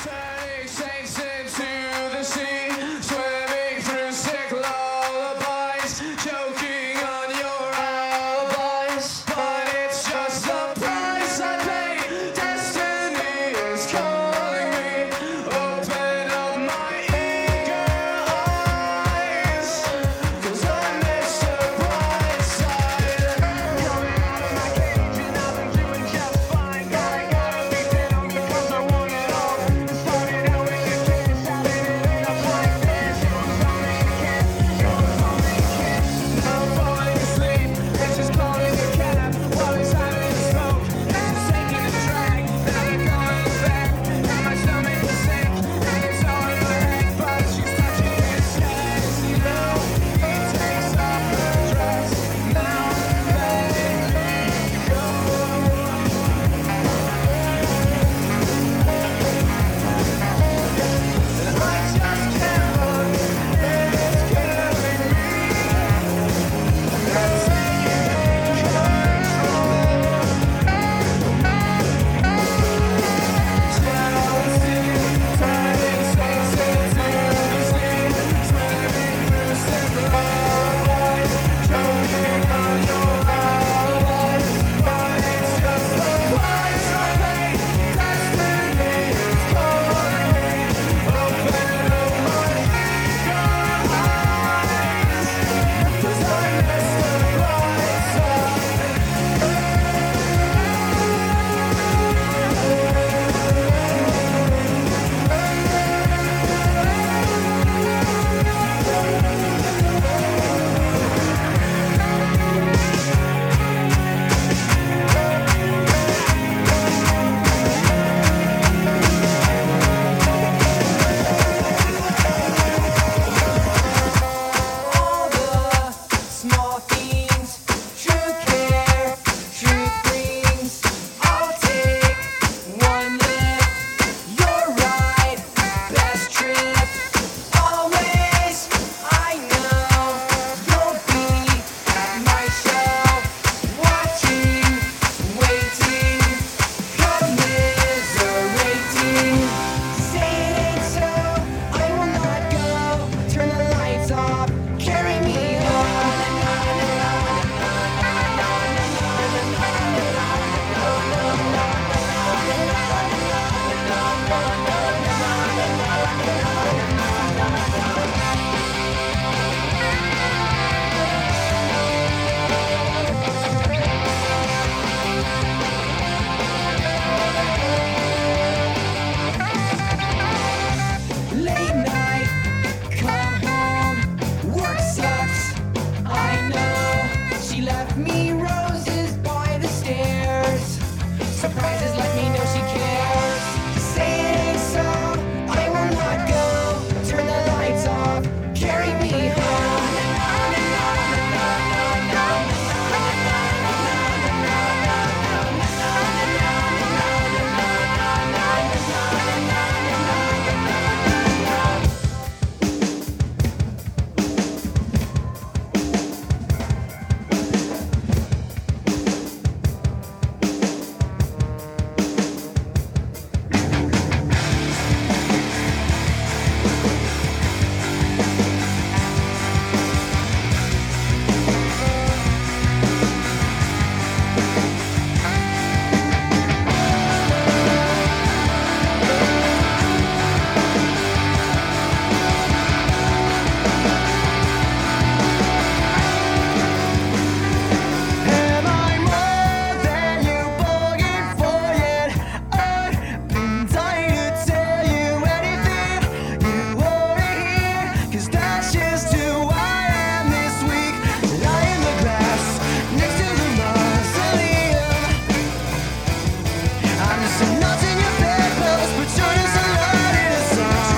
Turning saints into the sea, swimming through sick lullabies, choking on your alibis. But it's just the price I pay. Destiny is calling me. Open up my eager eyes, 'cause I miss the bright side. Coming out of my cage and I've been doing just fine. Gotta be down because I want it all. It started out with a kiss, how did it end up like this? It was only a kiss, it was only a kiss. Now I'm falling asleep, it's just calling a cab while he's having a smoke. And it's taking a drag, now they're going back. And my stomach is sick, and it's all in my head. But she's touching his chest, you know. He takes off her dress, now they go. I just can't look, it's killing me. They're taking control. Jealousy, turning saints into the sea, swimming through sick lullabies, choking on your alibis. But it's just the price I pay. Destiny is calling me. Open up my eager eyes, 'cause I miss the bright side. All the small things, true care, truth brings. I'll take one lift. You're right, best trip. Always, I know you'll be at my show, watching, waiting, commiserating. Say it ain't so, I will not go. Turn the lights off, carry me home. Late night, come home, work sucks, I know. She left me roses by the stairs. Surprises let me know she cares. Say it ain't so, I will not go. Turn the lights off, carry me home. Am I more than you bargained for yet? I've been dying to tell you anything you wanna hear, 'cause that's just who I am this week. Lie in the grass next to the mausoleum. I'm just a nut in your bedpost, but you're just a light in a song.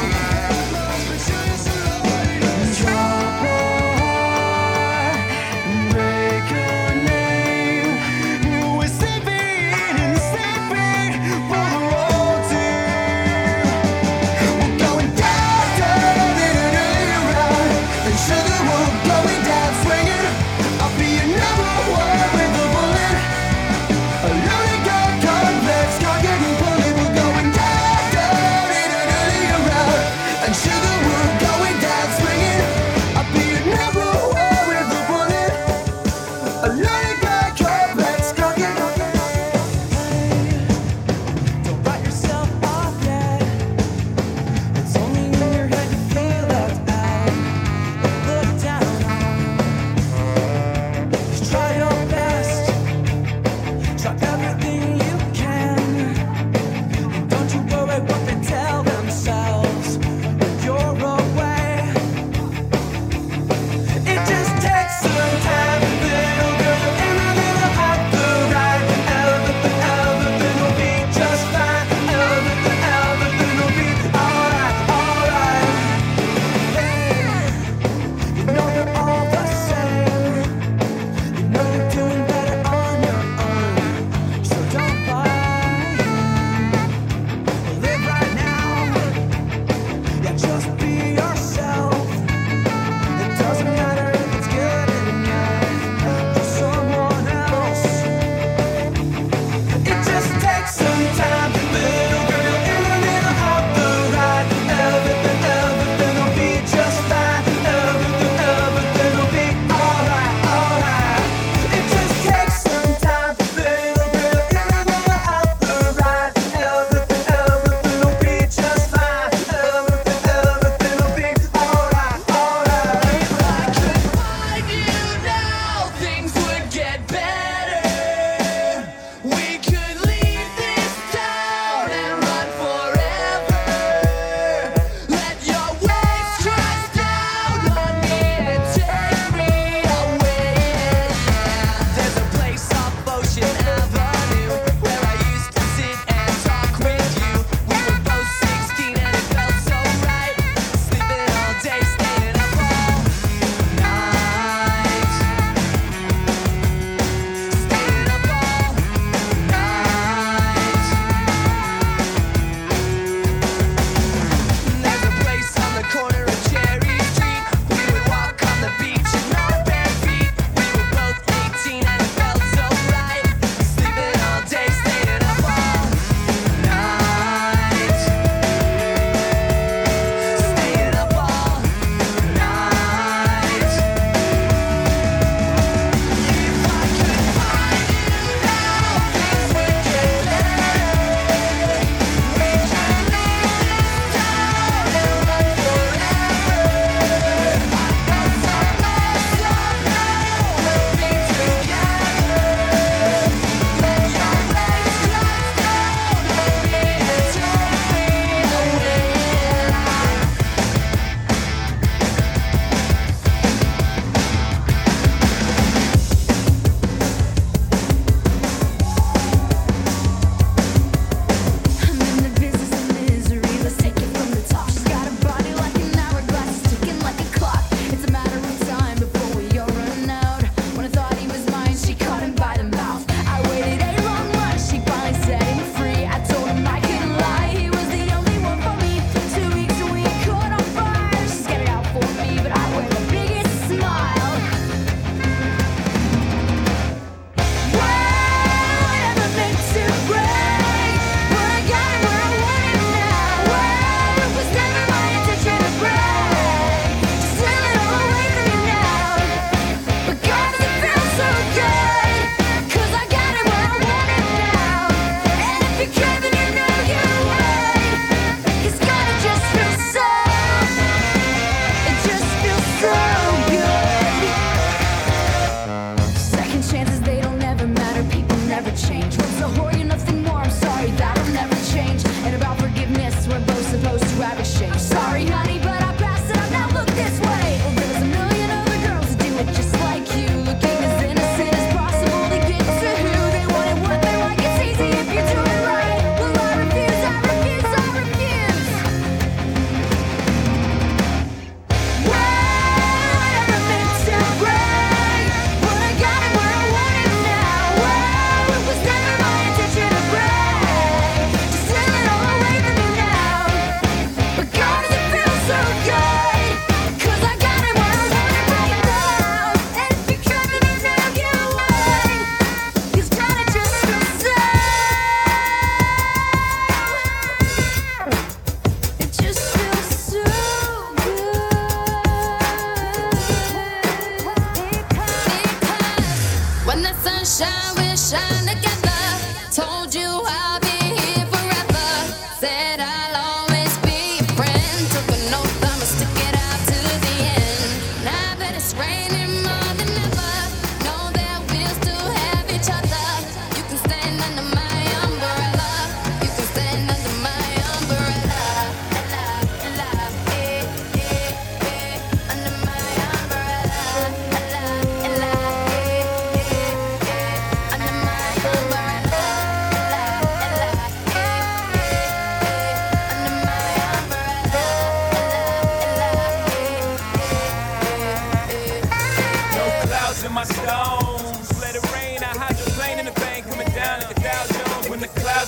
Drop a heart, break a name. We're sleeping and sleeping for the road to. We're going down, down in an early round, and sugar will going down swinging. I'll be your number one with a bullet. A lonely guy complex, can't get me pulling.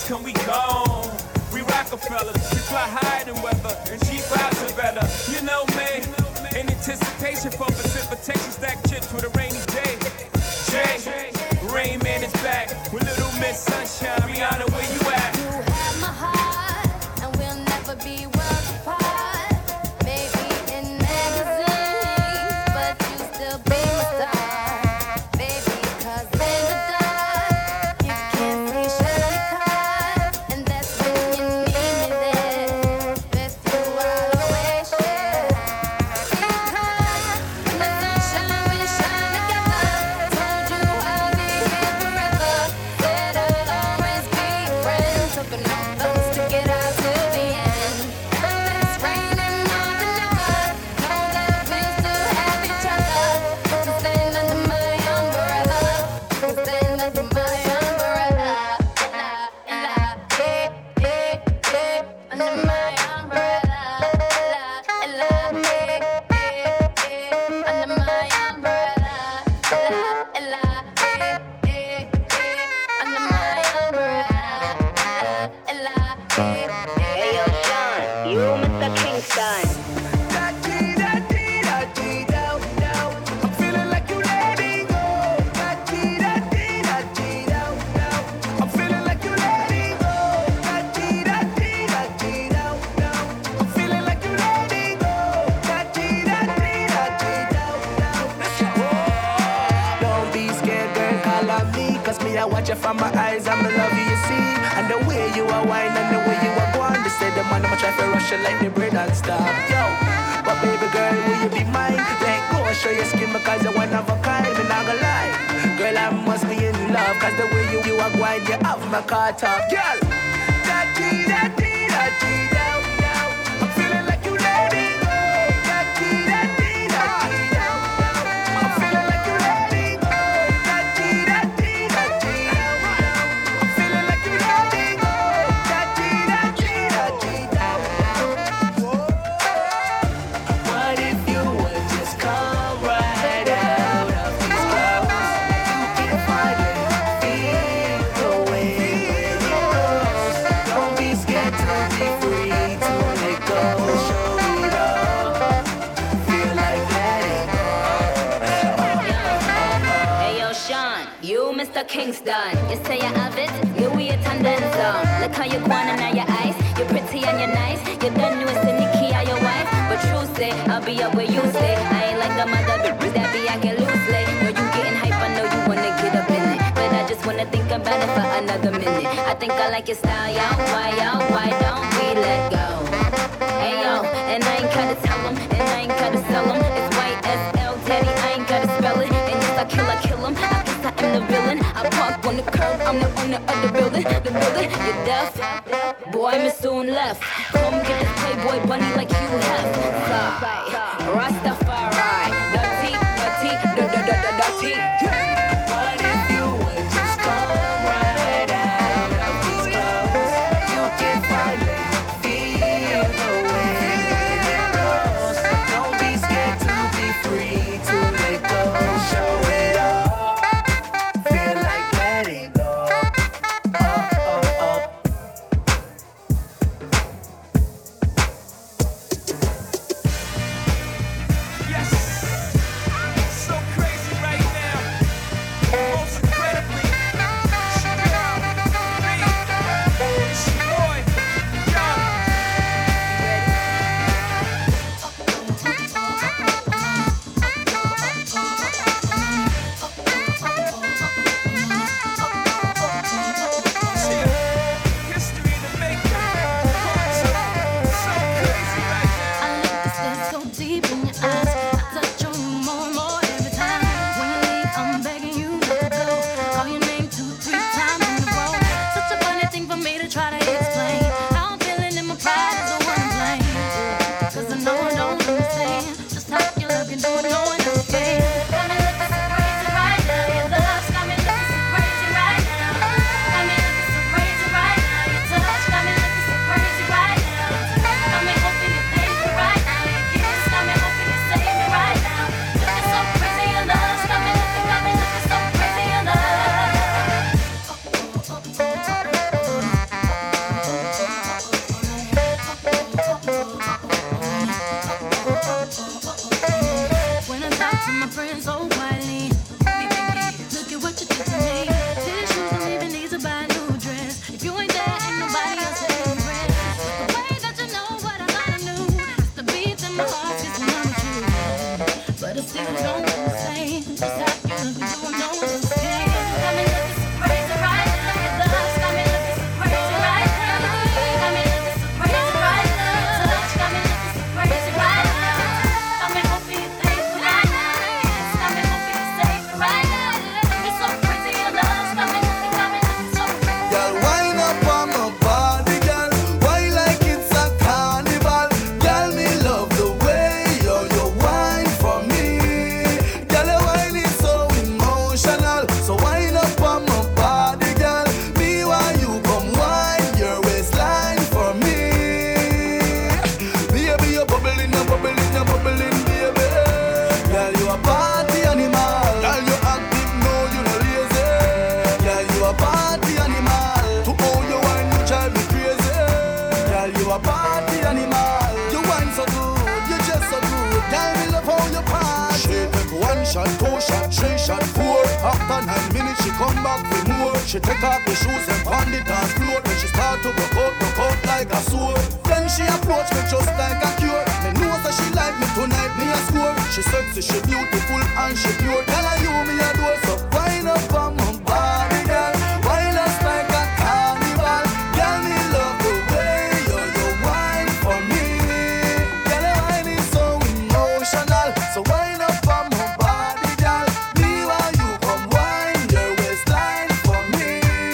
till we gone. We Rockefellers, we fly higher than weather, and cheap vibes are better. You know me, in anticipation for precipitation, stack chips with a rainy day. Jay, Rain Man is back with Little Miss Sunshine. Rihanna, where you at? You have my heart, and we'll never be worlds apart. Maybe in magazines, but you still be my star. Baby, 'cause in the dark, you can't see shiny cars, and that's when you need me there. With you, I'll always share. Because when the sunshine, we shine together. Told you I'll be here forever. Said I'll always be friends. Hoping all of us stick it out till the end. When it's raining more than ever, know that we'll still have each other. So stand under my umbrella. So stand under my umbrella. Under my umbrella. Under my umbrella. Under my umbrella. Hey yo, Sean, you Mr. Kingston. I'm feeling like you let it go. I'm feeling like you let it go. I'm feeling like you let it go. Don't be scared, girl, call on me. 'Cause me, I watch you from my eyes, I'm the love you see. And the way you are wine and the way you are going. They say the man, I'ma try to rush you like the bread and stop. Yo, but baby girl, will you be mine? Let go and show your skin because you're one of a kind. Me not gonna lie, girl, I must be in love. 'Cause the way you are going, you have my car top. Girl, I'm feeling like you let it go. I'm feeling like you let it go. I'm feeling like you let it go. What if you would just come right out of these clothes? You can finally feel the way it goes. Don't be scared to be free, to let go, show it all. Feel like letting go. Hey yo, Sean, you Mr. Kingston. You say you have it, Louis Vuitton Denzel. Look how you going and now your eyes. You're pretty and you're nice. You done know it's the Nikki or your wife. But true say, I'll be up where you stay. I ain't like the mother bitches that be acting loosely. Know you getting hype, I know you wanna get up in it. But I just wanna think about it for another minute. I think I like your style, yo. Why don't we let go? Hey yo, and I ain't gotta tell 'em, and I ain't gotta sell 'em. It's white SL, daddy, I ain't gotta spell it. And yes, I kill 'em. I guess I am the villain. I park on the curb, I'm the owner of the building. You're deaf? Boy, me soon left. Come get this Playboy bunny like you have. Rastafari, dirty. What if you would just come right out of these clothes? You can finally feel the way it goes. Don't be scared to be free, to let go, show it all. Feel like letting go. Yes, so crazy right now. After 9 minutes, she come back for more. She take off the shoes and pound the dance floor. Then she start to broke out like a sword. Then she approach me just like a cure. Me know that she like me tonight, me a score. She sexy, she beautiful and she pure. Tell her you me a door, so wind up on my body, girl. Wind us like a carnival. Girl, me love the way you wine for me. Girl, your wine is so emotional. So wind up on my body, girl. Me while you come wine your waistline for me.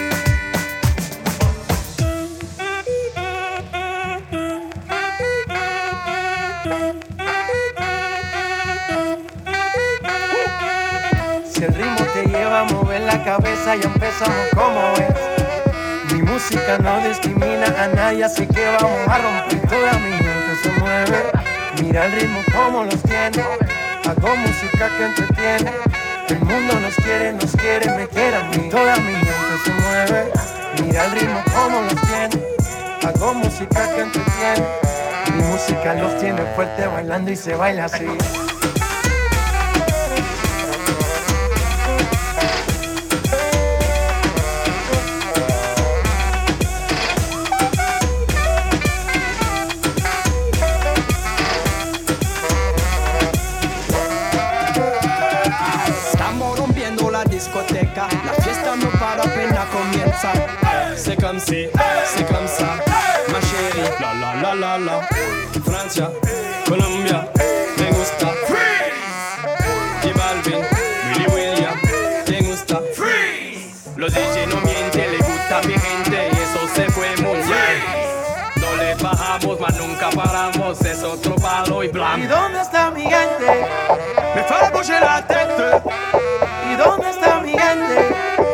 Si el ritmo te lleva a mover la cabeza, ya empezamos como es. Mi música no discrimina a nadie, así que vamos a romper. Toda mi gente se mueve. Mira el ritmo como los tiene. Hago música que entretiene. El mundo nos quiere, me quiere a mí. Toda mi gente se mueve. Mira el ritmo como los tiene. Hago música que entretiene. Mi música los tiene fuerte bailando y se baila así. Discoteca, la fiesta no para, apenas comienza. C'est comme si, c'est comme ça, ma chérie. La la la la la. Francia, Colombia, me gusta. Freeze. J Balvin, Willy William, me gusta. Freeze. Los DJ no mienten, le gusta a mi gente y eso se fue muy bien. No le bajamos, mas nunca paramos, es otro palo y blanco. ¿Y dónde está mi gente? Me fait bouger la tête. ¿Y dónde está mi gente?